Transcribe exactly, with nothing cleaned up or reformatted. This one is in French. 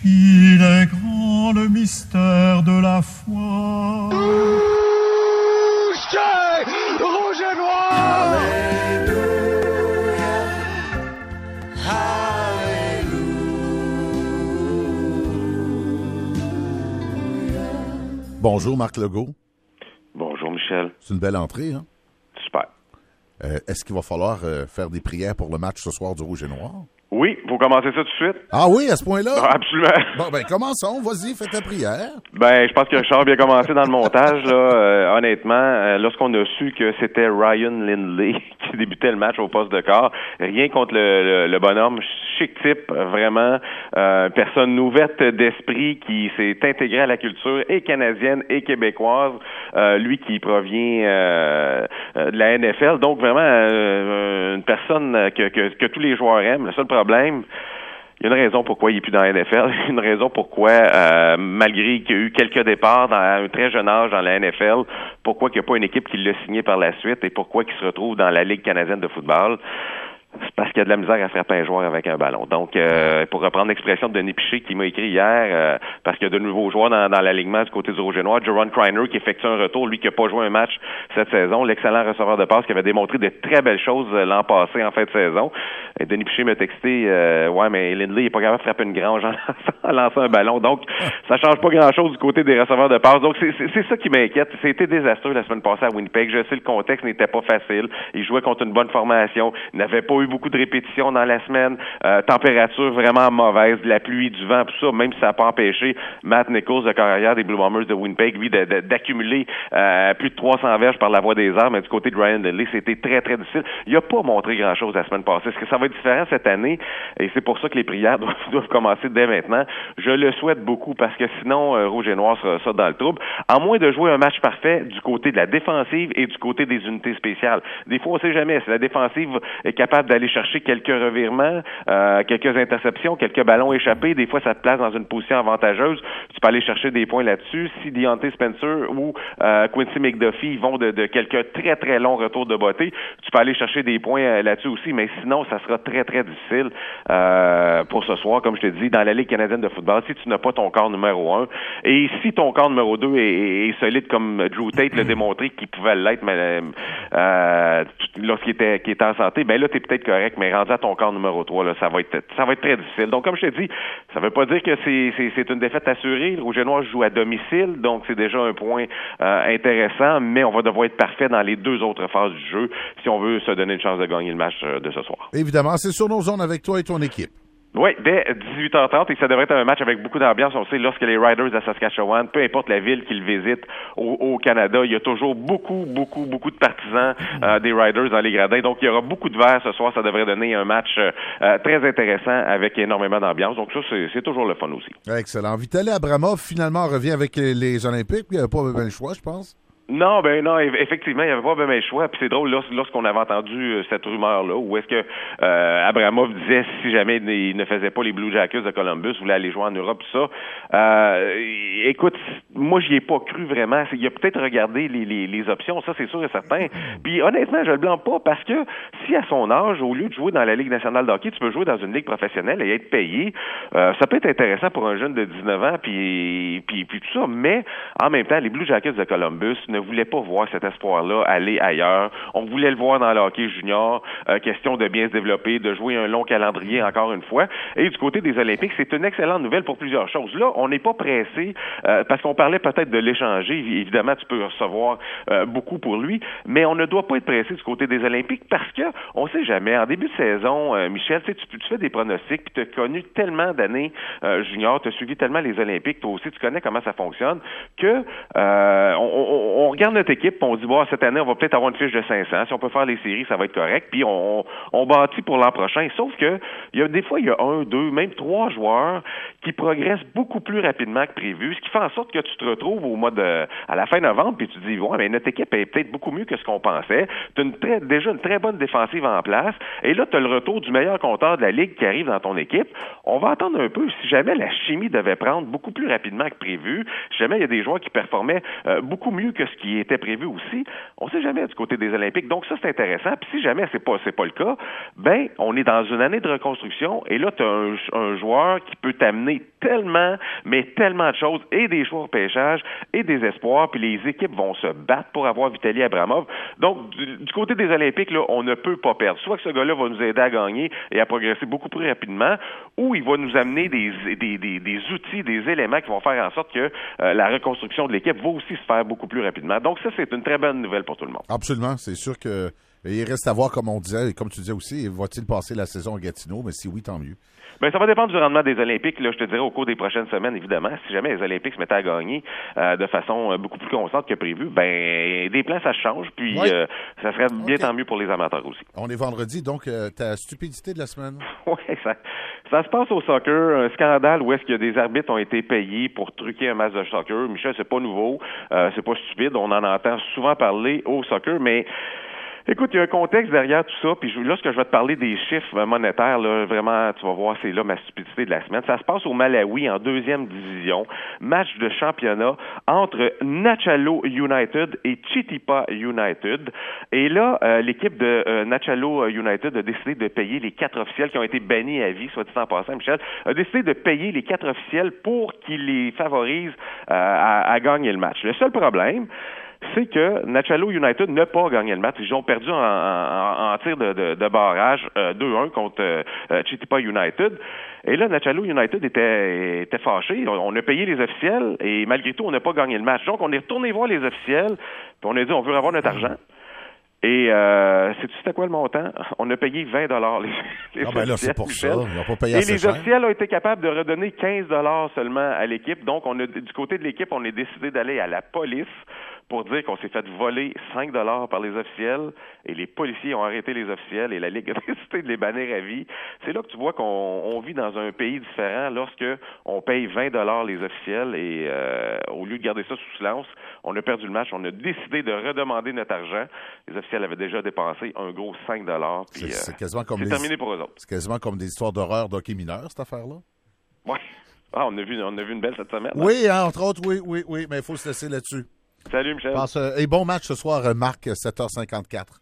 Il est grand le mystère de la foi. Rouge et noir. Bonjour Marc Legault. Bonjour Michel. C'est une belle entrée, hein? Super. Euh, est-ce qu'il va falloir euh, faire des prières pour le match ce soir du Rouge et Noir? Oui, vous commencez ça tout de suite? Ah oui, à ce point-là? Ah, absolument. Bon, ben commençons. Vas-y, fais ta prière. Ben, je pense que Richard a bien commencé dans le montage, là. Euh, honnêtement, euh, lorsqu'on a su que c'était Ryan Lindley qui débutait le match au poste de quart, rien contre le, le, le bonhomme, chic type, vraiment, euh, personne ouverte d'esprit qui s'est intégrée à la culture et canadienne et québécoise, euh, lui qui provient euh, de la N F L, donc vraiment euh, une personne que, que, que tous les joueurs aiment. Le seul problème, il y a une raison pourquoi il n'est plus dans la N F L, une raison pourquoi, euh, malgré qu'il y a eu quelques départs dans un très jeune âge dans la N F L, pourquoi il n'y a pas une équipe qui l'a signé par la suite et pourquoi il se retrouve dans la Ligue canadienne de football. C'est parce qu'il y a de la misère à frapper un joueur avec un ballon. Donc, euh, pour reprendre l'expression de Denis Piché qui m'a écrit hier, euh, parce qu'il y a de nouveaux joueurs dans, dans l'alignement du côté du Rouge et Noir, Jaron Kreiner qui effectue un retour, lui qui n'a pas joué un match cette saison, l'excellent receveur de passe qui avait démontré de très belles choses l'an passé en fin de saison. Et Denis Piché m'a texté, euh, ouais, mais Lindley n'est pas capable de frapper une grange en, en lançant un ballon. Donc, ça change pas grand-chose du côté des receveurs de passe. Donc, c'est, c'est, c'est ça qui m'inquiète. C'était désastreux la semaine passée à Winnipeg. Je sais, le contexte n'était pas facile. Il jouait contre une bonne formation. Il n'avait pas eu beaucoup de répétitions dans la semaine, euh, température vraiment mauvaise, de la pluie, du vent, tout ça, même si ça n'a pas empêché Matt Nichols, le carrière des Blue Bombers de Winnipeg, lui, de, de, d'accumuler euh, plus de trois cents verges par la voie des arts, mais du côté de Ryan Lindley, c'était très, très difficile. Il n'a pas montré grand-chose la semaine passée. Est-ce que ça va être différent cette année? Et c'est pour ça que les prières doivent, doivent commencer dès maintenant. Je le souhaite beaucoup, parce que sinon, euh, Rouge et Noir sera ça dans le trouble. En moins de jouer un match parfait du côté de la défensive et du côté des unités spéciales. Des fois, on ne sait jamais. Si la défensive est capable d'aller chercher quelques revirements, euh, quelques interceptions, quelques ballons échappés, des fois ça te place dans une position avantageuse, tu peux aller chercher des points là-dessus. Si Deontay Spencer ou euh, Quincy McDuffie vont de, de quelques très très longs retours de beauté, tu peux aller chercher des points euh, là-dessus aussi, mais sinon ça sera très très difficile euh, pour ce soir, comme je te dis, dans la Ligue canadienne de football, si tu n'as pas ton corps numéro un, et si ton corps numéro deux est, est, est solide comme Drew Tate l'a démontré qu'il pouvait l'être mais, euh, lorsqu'il était, qu'il était en santé, ben là t'es peut-être correct, mais rendu à ton corps numéro trois, là, ça va être ça va être très difficile. Donc, comme je te dis, ça veut pas dire que c'est, c'est, c'est une défaite assurée. Le Rouge et Noir joue à domicile, donc c'est déjà un point euh, intéressant, mais on va devoir être parfait dans les deux autres phases du jeu si on veut se donner une chance de gagner le match euh, de ce soir. Évidemment, c'est sur nos zones avec toi et ton équipe. Oui, dès dix-huit heures trente, et ça devrait être un match avec beaucoup d'ambiance. On sait, lorsque les Riders à Saskatchewan, peu importe la ville qu'ils visitent au, au Canada, il y a toujours beaucoup, beaucoup, beaucoup de partisans euh, des Riders dans les gradins. Donc, il y aura beaucoup de verre ce soir. Ça devrait donner un match euh, très intéressant avec énormément d'ambiance. Donc, ça, c'est, c'est toujours le fun aussi. Excellent. Vitaly Abramov, finalement, revient avec les Olympiques. Il n'y avait pas bien le choix, je pense. Non, ben non, effectivement, il n'y avait pas bien le choix. Puis c'est drôle, lorsqu'on avait entendu cette rumeur-là, où est-ce que euh, Abramov disait si jamais il ne faisait pas les Blue Jackets de Columbus, voulait aller jouer en Europe, tout ça. Euh, écoute, moi, j'y ai pas cru vraiment. Il a peut-être regardé les, les, les options, ça, c'est sûr et certain. Puis honnêtement, je le blâme pas, parce que si à son âge, au lieu de jouer dans la Ligue nationale de hockey, tu peux jouer dans une ligue professionnelle et être payé, euh, ça peut être intéressant pour un jeune de dix-neuf ans, puis, puis, puis tout ça. Mais en même temps, les Blue Jackets de Columbus ne voulait pas voir cet espoir-là aller ailleurs. On voulait le voir dans le hockey junior, euh, question de bien se développer, de jouer un long calendrier encore une fois. Et du côté des Olympiques, c'est une excellente nouvelle pour plusieurs choses. Là, on n'est pas pressé, euh, parce qu'on parlait peut-être de l'échanger. Évidemment, tu peux recevoir euh, beaucoup pour lui, mais on ne doit pas être pressé du côté des Olympiques, parce que on sait jamais. En début de saison, euh, Michel, tu sais, tu, tu fais des pronostics, puis tu as connu tellement d'années euh, junior, tu as suivi tellement les Olympiques, toi aussi, tu connais comment ça fonctionne, que euh, on, on, on regarde notre équipe, on dit, bon, cette année, on va peut-être avoir une fiche de cinq cents. Si on peut faire les séries, ça va être correct. Puis on, on, on bâtit pour l'an prochain. Sauf que, il y a des fois, il y a un, deux, même trois joueurs qui progressent beaucoup plus rapidement que prévu, ce qui fait en sorte que tu te retrouves au mois de, à la fin novembre, puis tu te dis, ouais, mais notre équipe est peut-être beaucoup mieux que ce qu'on pensait. Tu as une très, déjà une très bonne défensive en place. Et là, tu as le retour du meilleur compteur de la Ligue qui arrive dans ton équipe. On va attendre un peu. Si jamais la chimie devait prendre beaucoup plus rapidement que prévu, si jamais il y a des joueurs qui performaient euh, beaucoup mieux que ce qui était prévu aussi, on sait jamais du côté des Olympiques. Donc ça, c'est intéressant. Puis si jamais c'est pas c'est pas le cas, ben on est dans une année de reconstruction et là, tu as un, un joueur qui peut t'amener amener tellement, mais tellement de choses, et des choix au pêchage, et des espoirs, puis les équipes vont se battre pour avoir Vitaly Abramov. Donc, du, du côté des Olympiques, là, on ne peut pas perdre. Soit que ce gars-là va nous aider à gagner et à progresser beaucoup plus rapidement, ou il va nous amener des, des, des, des outils, des éléments qui vont faire en sorte que euh, la reconstruction de l'équipe va aussi se faire beaucoup plus rapidement. Donc, ça, c'est une très bonne nouvelle pour tout le monde. Absolument. C'est sûr que il reste à voir, comme on disait, et comme tu disais aussi, va-t-il passer la saison à Gatineau? Mais si oui, tant mieux. Bien, ça va dépendre du rendement des Olympiques, là, je te dirais, au cours des prochaines semaines, évidemment. Si jamais les Olympiques se mettaient à gagner euh, de façon euh, beaucoup plus constante que prévu, ben des plans, ça change, puis ouais. euh, ça serait bien okay. tant mieux pour les amateurs aussi. On est vendredi, donc euh, ta stupidité de la semaine? Oui, ça, ça se passe au soccer, un scandale où est-ce que des arbitres ont été payés pour truquer un match de soccer. Michel, c'est pas nouveau, euh, c'est pas stupide, on en entend souvent parler au soccer, mais... Écoute, il y a un contexte derrière tout ça, puis je, lorsque je vais te parler des chiffres monétaires, là, vraiment, tu vas voir, c'est là ma stupidité de la semaine. Ça se passe au Malawi, en deuxième division, match de championnat entre Nachalo United et Chitipa United. Et là, euh, l'équipe de euh, Nachalo United a décidé de payer les quatre officiels qui ont été bannis à vie, soit dit en passant, Michel, a décidé de payer les quatre officiels pour qu'ils les favorisent euh, à, à gagner le match. Le seul problème, c'est que Nachalo United n'a pas gagné le match. Ils ont perdu en, en, en tir de, de, de barrage euh, deux un contre euh, Chitipa United. Et là, Nachalo United était, était fâché. On, on a payé les officiels et malgré tout, on n'a pas gagné le match. Donc, on est retourné voir les officiels puis on a dit, on veut avoir notre argent. Et euh, sais-tu c'était quoi le montant? On a payé vingt dollars les, les ah ben là, c'est pour Michel. ça. Ils n'ont pas payé Et assez les cher. officiels ont été capables de redonner quinze dollars seulement à l'équipe. Donc, on a du côté de l'équipe, on a décidé d'aller à la police pour dire qu'on s'est fait voler cinq dollars par les officiels et les policiers ont arrêté les officiels et la Ligue a décidé de les bannir à vie. C'est là que tu vois qu'on on vit dans un pays différent lorsque on paye vingt dollars les officiels et euh, au lieu de garder ça sous silence, on a perdu le match. On a décidé de redemander notre argent. Les officiels avaient déjà dépensé un gros cinq dollars. C'est, euh, c'est quasiment comme c'est les... terminé pour eux autres. C'est quasiment comme des histoires d'horreur d'hockey mineur, cette affaire-là. Oui. Ah, on a vu, on a vu une belle cette semaine. Oui, hein, entre autres, oui, oui, oui, mais il faut se laisser là-dessus. Salut, Michel. Pense, euh, et bon match ce soir, Marc, sept heures cinquante-quatre.